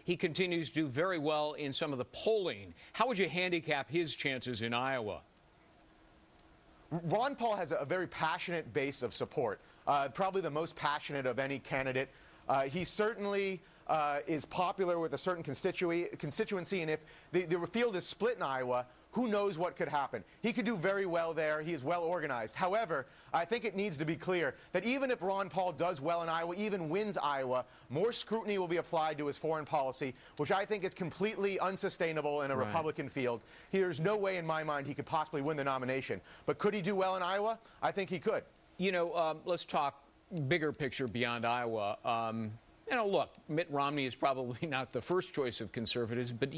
he continues to do very well in some of the polling. How would you handicap his chances in Iowa? Ron Paul has a very passionate base of support, probably the most passionate of any candidate. He certainly is popular with a certain constituency, and if the field is split in Iowa, who knows what could happen. He could do very well there. He is well organized. However, I think it needs to be clear that even if Ron Paul does well in Iowa, even wins Iowa, more scrutiny will be applied to his foreign policy, which I think is completely unsustainable in a Republican field. There's no way in my mind he could possibly win the nomination. But could he do well in Iowa? I think he could. You know, let's talk bigger picture beyond Iowa. You know, look, Mitt Romney is probably not the first choice of conservatives, but